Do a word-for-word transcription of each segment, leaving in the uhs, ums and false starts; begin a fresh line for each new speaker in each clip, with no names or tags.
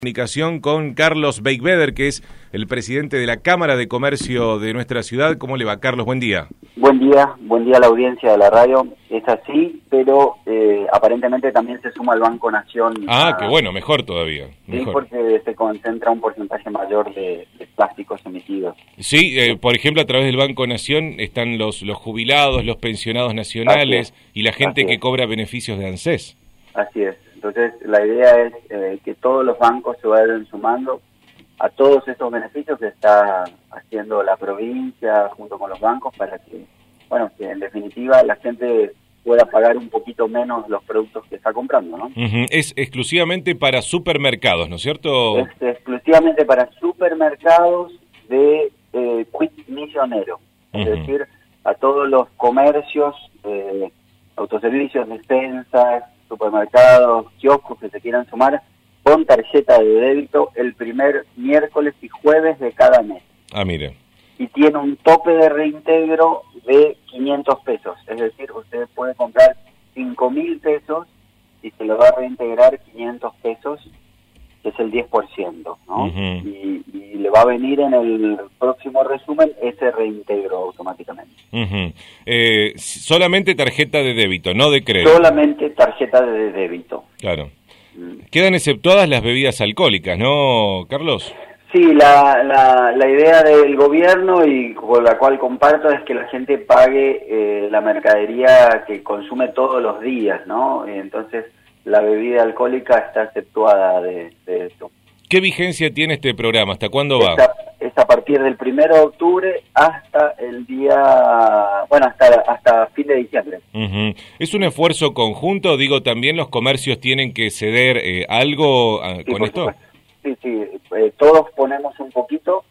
Comunicación con Carlos Beigbeder, que es el presidente de la Cámara de Comercio de nuestra ciudad. ¿Cómo le va, Carlos? Buen día.
Buen día, buen día a la audiencia de la radio. Es así, pero eh, aparentemente también se suma el Banco Nación.
Ah,
a,
qué bueno, mejor todavía. Mejor.
Sí, porque se concentra un porcentaje mayor de, de plásticos emitidos.
Sí, eh, por ejemplo, a través del Banco Nación están los, los jubilados, los pensionados nacionales y la gente que cobra beneficios de ANSES.
Así es. Entonces, la idea es eh, que todos los bancos se vayan sumando a todos esos beneficios que está haciendo la provincia junto con los bancos para que, bueno, que en definitiva la gente pueda pagar un poquito menos los productos que está comprando, ¿no?
Uh-huh. Es exclusivamente para supermercados, ¿no es cierto?
Es exclusivamente para supermercados de eh, quit misionero, uh-huh. Es decir, a todos los comercios, eh, autoservicios, despensas, supermercados, kioscos que se quieran sumar con tarjeta de débito el primer miércoles y jueves de cada mes.
Ah, mire.
Y tiene un tope de reintegro de quinientos pesos, es decir, usted puede comprar cinco mil pesos y se le va a reintegrar quinientos pesos, que es el diez por ciento, ¿no? Uh-huh. y, y le va a venir en el próximo resumen ese reintegro automáticamente.
Uh-huh. Eh, solamente tarjeta de débito, no de crédito.
Solamente tarjeta de débito.
Claro. Mm. Quedan exceptuadas las bebidas alcohólicas, ¿no, Carlos?
Sí, la, la, la idea del gobierno y con la cual comparto es que la gente pague eh, la mercadería que consume todos los días, ¿no? Entonces, la bebida alcohólica está exceptuada de, de esto.
¿Qué vigencia tiene este programa? ¿Hasta cuándo va?
Esta, es a partir del primero de octubre hasta el día, bueno, hasta, hasta fin de diciembre.
Uh-huh. ¿Es un esfuerzo conjunto? Digo, ¿también los comercios tienen que ceder eh, algo uh,
sí,
con esto?
Supuesto. Sí, sí, eh, todos ponemos un poquito,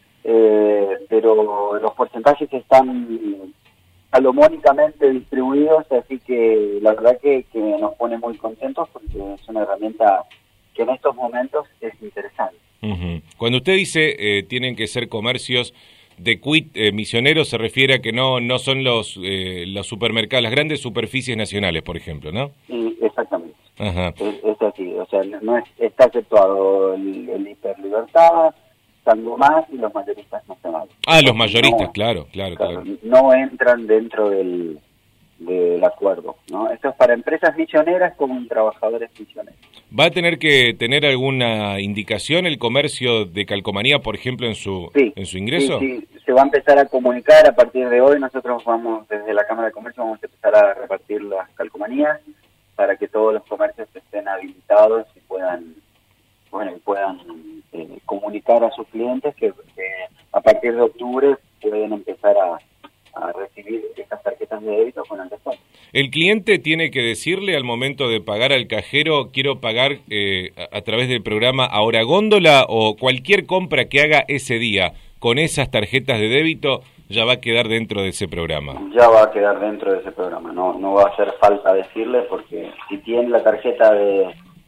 eh, pero los porcentajes están salomónicamente distribuidos, así que la verdad que, que nos pone muy contentos porque es una herramienta que en estos momentos es interesante.
Uh-huh. Cuando usted dice eh, tienen que ser comercios de quit eh, misioneros, se refiere a que no no son los eh, los supermercados, las grandes superficies nacionales, por ejemplo, ¿no?
Sí, exactamente.
Ajá.
Es, es así, o sea, no es, está exceptuado el, el Hiperlibertad, Sangomás y los mayoristas nacionales.
Ah, los mayoristas,
no,
claro, claro, claro.
No entran dentro del, del acuerdo, ¿no? Esto es para empresas misioneras con trabajadores misioneros.
¿Va a tener que tener alguna indicación el comercio de calcomanía, por ejemplo, en su
sí,
en su ingreso?
Sí, sí, se va a empezar a comunicar a partir de hoy. Nosotros vamos, desde la Cámara de Comercio, vamos a empezar a repartir las calcomanías para que todos los comercios estén habilitados y puedan, bueno, y puedan eh, comunicar a sus clientes que, que a partir de octubre pueden empezar a, a recibir estas tarjetas de débito con el descuento.
¿El cliente tiene que decirle al momento de pagar al cajero, quiero pagar eh, a, a través del programa Ahora Góndola, o cualquier compra que haga ese día con esas tarjetas de débito ya va a quedar dentro de ese programa?
Ya va a quedar dentro de ese programa, no no va a hacer falta decirle, porque si tiene la tarjeta de,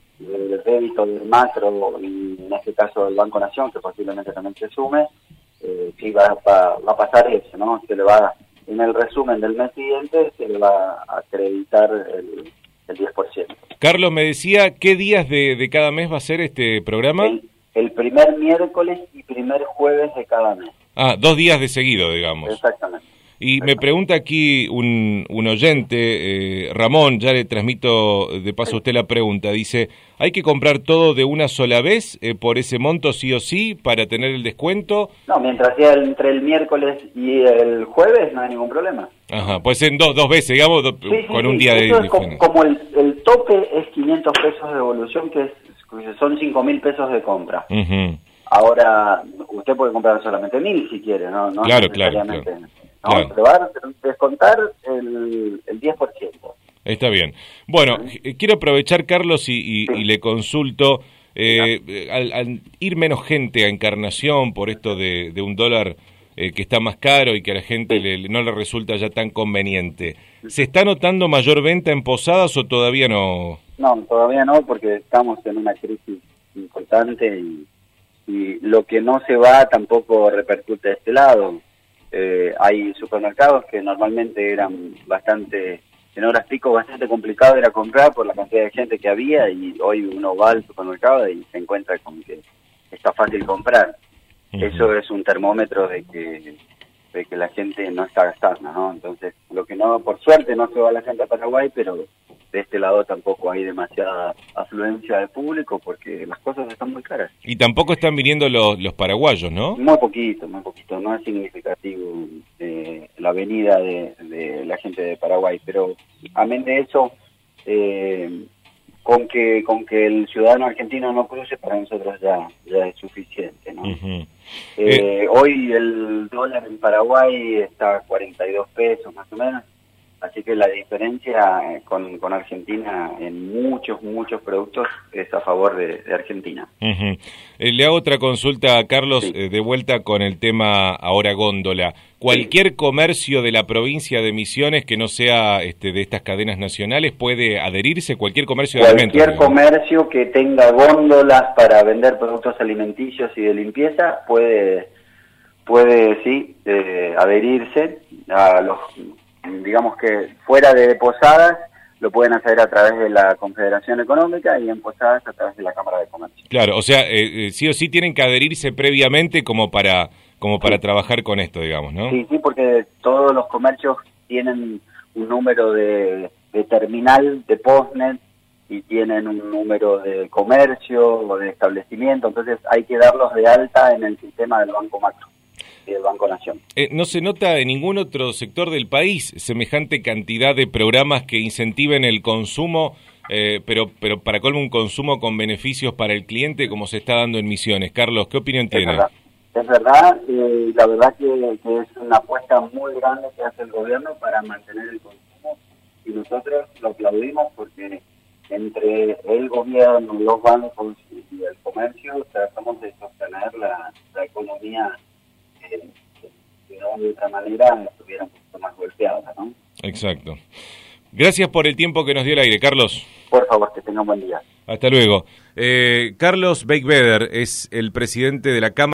de débito del Macro, y en este caso del Banco Nación, que posiblemente también se sume, eh, sí va, va, va a pasar eso, ¿no? Se le va, en el resumen del mes siguiente, se le va a acreditar el, el diez por ciento.
Carlos, me decía, ¿qué días de, de cada mes va a ser este programa?
El, el primer miércoles y primer jueves de cada mes.
Ah, dos días de seguido, digamos.
Exactamente.
Y me pregunta aquí un, un oyente, eh, Ramón, ya le transmito de paso a usted la pregunta, dice, ¿hay que comprar todo de una sola vez eh, por ese monto sí o sí para tener el descuento?
No, mientras sea entre el miércoles y el jueves no hay ningún problema.
Ajá, pues en dos, dos veces, digamos, do,
sí, sí,
con
sí.
un día
Eso
de
es como,
diferencia.
como el, el tope es quinientos pesos de devolución, que es, son cinco mil pesos de compra.
Uh-huh.
Ahora, usted puede comprar solamente mil si quiere, ¿no? no
claro,
necesariamente,
claro, claro.
¿no?
Claro.
Pero va a descontar el, el diez por ciento.
Está bien. Bueno,
¿Sí?
quiero aprovechar, Carlos, y, y,
sí.
y le consulto, eh, al, al ir menos gente a Encarnación por esto de, de un dólar eh, que está más caro y que a la gente
sí.
le, no le resulta ya tan conveniente, ¿se está notando mayor venta en Posadas o todavía no?
No, todavía no, porque estamos en una crisis importante y, y lo que no se va tampoco repercute de este lado. Eh, hay supermercados que normalmente eran bastante en horas pico bastante complicado era comprar por la cantidad de gente que había, y hoy uno va al supermercado y se encuentra con que está fácil comprar. Uh-huh. Eso es un termómetro de que de que la gente no está gastando, ¿no? Entonces, lo que no, por suerte no se va la gente a Paraguay, pero de este lado tampoco hay demasiada afluencia de público porque las cosas están muy caras.
Y tampoco están viniendo los, los paraguayos, ¿no?
Muy poquito, muy poquito, no es significativo eh, la venida de, de la gente de Paraguay, pero amén de eso, eh, con que con que el ciudadano argentino no cruce, para nosotros ya, ya es suficiente, ¿no? Uh-huh. eh, eh, hoy el dólar en Paraguay está a cuarenta y dos pesos más o menos, así que la diferencia con, con Argentina en muchos, muchos productos es a favor de, de Argentina.
Uh-huh. eh, le hago otra consulta a Carlos, sí. eh, de vuelta con el tema ahora góndola. ¿Cualquier sí. comercio de la provincia de Misiones que no sea este, de estas cadenas nacionales puede adherirse? ¿Cualquier comercio de alimentos?
Cualquier comercio que tenga góndolas para vender productos alimenticios y de limpieza puede, puede sí, eh, adherirse a los... digamos que fuera de Posadas lo pueden hacer a través de la Confederación Económica y en Posadas a través de la Cámara de Comercio.
Claro, o sea, eh, sí o sí tienen que adherirse previamente como para como para sí. trabajar con esto, digamos, ¿no?
Sí, sí, porque todos los comercios tienen un número de, de terminal de postnet y tienen un número de comercio o de establecimiento, entonces hay que darlos de alta en el sistema del Banco Macro y del Banco Nación.
Eh, ¿No se nota en ningún otro sector del país semejante cantidad de programas que incentiven el consumo, eh, pero pero para colmo un consumo con beneficios para el cliente como se está dando en Misiones? Carlos, ¿qué opinión
es
tiene?
Verdad. Es verdad, eh, la verdad que, que es una apuesta muy grande que hace el gobierno para mantener el consumo y nosotros lo aplaudimos porque entre el gobierno, los bancos y el comercio tratamos de sostener la, la economía que de otra manera estuviera un poquito más golpeada, ¿no?
Exacto. Gracias por el tiempo que nos dio el aire, Carlos.
Por favor, que tenga un buen día.
Hasta luego. Eh, Carlos Beigbeder es el presidente de la Cámara